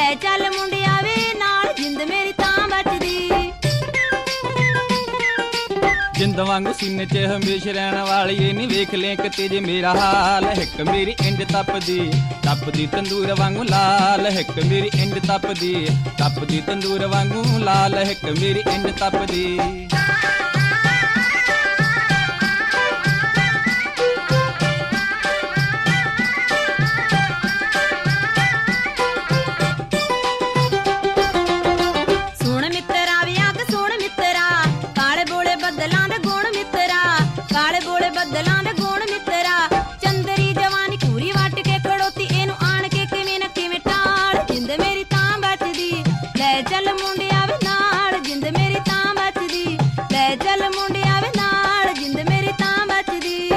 ਚੱਲ ਮੁੰਡਿਆ ਵੇ ਨਾਲ ਜਿੰਦ ਮੇਰੀ ਤਾਂ ਬਚਦੀ। ਜਿੰਦ ਵਾਂਗੂ ਸੀਨੇ 'ਚ ਹਮੇਸ਼ਾ ਰਹਿਣ ਵਾਲੀਏ ਨੀ ਵੇਖ ਲੈ ਕਿਤੇ ਜੇ ਮੇਰਾ ਹਾਲ। ਹਿੱਕ ਮੇਰੀ ਇੰਜ ਤਪਦੀ ਤਪਦੀ ਤੰਦੂਰ ਵਾਂਗੂ ਲਾਲ। ਹਿੱਕ ਮੇਰੀ ਇੰਜ ਤਪਦੀ ਤਪਦੀ ਤੰਦੂਰ ਵਾਂਗੂ ਲਾਲ। ਹਿੱਕ ਮੇਰੀ ਇੰਜ ਤਪਦੀ। ਬੱਦਲਾਂ ਦੇ ਗੁਣ ਮਿੱਤਰਾ ਚੰਦਰੀ ਜਵਾਨੀ ਪੂਰੀ ਵੱਟ ਕੇ ਖੜੋਤੀ ਇਹਨੂੰ ਆਣ ਕੇ ਕਿਵੇਂ ਨਾ ਕਿਵੇਂ ਟਾਲ। ਜਿੰਦ ਮੇਰੀ ਤਾਂ ਬਚਦੀ ਲੈ ਚੱਲ ਮੁੰਡਿਆ ਵੇ ਨਾਲ। ਜਿੰਦ ਮੇਰੀ ਤਾਂ ਬਚਦੀ ਲੈ ਚੱਲ ਮੁੰਡਿਆ ਵੇ ਨਾਲ। ਜਿੰਦ ਮੇਰੀ ਤਾਂ ਬਚਦੀ।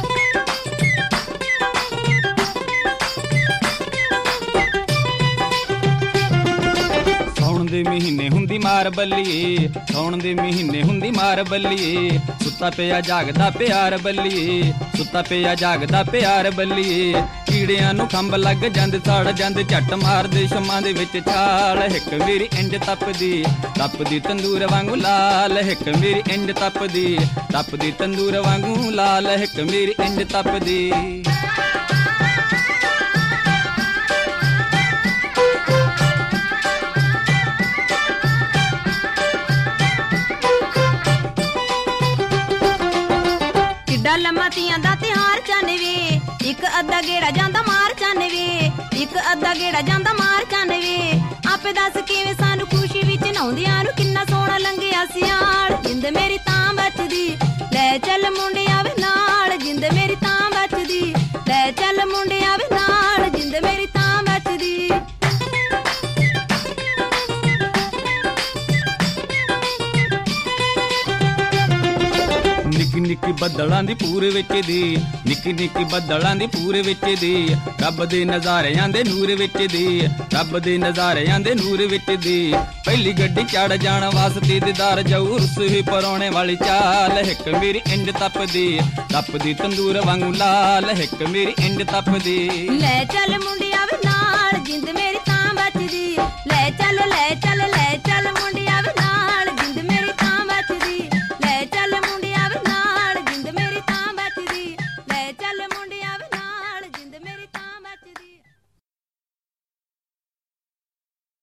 ਸੌਣ ਦੇ ਮਹੀਨੇ ਹੁੰਦੀ ਮਾਰ ਬੱਲੀਏ। ਸੌਣ ਦੇ ਮਹੀਨੇ ਹੁੰਦੀ ਮਾਰ ਬੱਲੀਏ। ਸੁੱਤਾ ਪਿਆ ਜਾਗਦਾ ਪਿਆਰ ਬੱਲੀਏ। ਸੁੱਤਾ ਪਿਆ ਜਾਗਦਾ ਪਿਆਰ ਬੱਲੀਏ। ਕੀੜਿਆਂ ਨੂੰ ਖੰਭ ਲੱਗ ਜਾਂਦੇ ਸੜ ਜਾਂਦੇ ਝੱਟ ਮਾਰਦੇ ਸ਼ਮਾਂ ਦੇ ਵਿੱਚ ਛਾਲ। ਹਿੱਕ ਮੇਰੀ ਇੰਜ ਤਪਦੀ ਤਪਦੀ ਤੰਦੂਰ ਵਾਂਗੂ ਲਾਲ। ਹਿੱਕ ਮੇਰੀ ਇੰਜ ਤਪਦੀ ਤਪਦੀ ਤੰਦੂਰ ਵਾਂਗੂ ਲਾਲ। ਹਿੱਕ ਮੇਰੀ ਇੰਜ ਤਪਦੀ। ਲੰਮਾ ਤੀਆਂ ਦਾ ਤਿਉਹਾਰ ਚੰਨ ਵੇ ਇੱਕ ਅੱਧਾ ਗੇੜਾ ਜਾਂਦਾ ਮਾਰ ਚੰਨ ਵੇ। ਇੱਕ ਅੱਧਾ ਗੇੜਾ ਜਾਂਦਾ ਮਾਰ ਚੰਨ ਵੇ। ਆਪੇ ਦੱਸ ਕਿਵੇਂ ਸਾਨੂੰ ਖੁਸ਼ੀ ਵਿੱਚ ਨਹਾਉਂਦਿਆਂ ਨੂੰ ਕਿੰਨਾ ਸੋਹਣਾ ਲੰਘਿਆ ਸਿਆਲ। ਜਿੰਦ ਮੇਰੀ ਤਾਂ ਬਚਦੀ ਲੈ ਚੱਲ ਮੁੰਡਿਆ ਵੇ ਨਾਲ। ਜਿੰਦ ਮੇਰੀ ਤਾਂ ਬਚਦੀ ਲੈ ਚੱਲ ਮੁੰਡਿਆ ਵੇ ਨਾਲ। ਜਿੰਦ ਮੇਰੀ ਤਾਂ ਬਚਦੀ। ਨਿੱਕੀ ਨਿੱਕੀ ਬੱਦਲਾਂ ਦੀ ਪੂਰ ਵਿੱਚ ਦੀ ਨਿੱਕੀ ਨਿੱਕੀ ਬੱਦਲਾਂ ਦੀ ਪੂਰ ਵਿੱਚ ਦੀ ਰੱਬ ਦੇ ਨਜ਼ਾਰਿਆਂ ਦੇ ਨੂਰ ਵਿੱਚ ਦੀ ਰੱਬ ਦੇ ਨਜ਼ਾਰਿਆਂ ਦੇ ਨੂਰ ਵਿੱਚ ਦੀ ਪਹਿਲੀ ਗੱਡੀ ਚੜ ਜਾਣ ਵਾਸਤੇ ਦੀਦਾਰ ਜਾਊ ਰੁੱਸ ਵੀ ਪਰੋਣੇ ਵਾਲੀ ਚਾਲ। ਹਿੱਕ ਮੇਰੀ ਇੰਜ ਤਪਦੀ ਤਪਦੀ ਤੰਦੂਰ ਵਾਂਗੂ ਲਾਲ। ਹਿੱਕ ਮੇਰੀ ਇੰਜ ਤਪਦੀ ਲੈ ਚੱਲ ਮੁੰਡੇ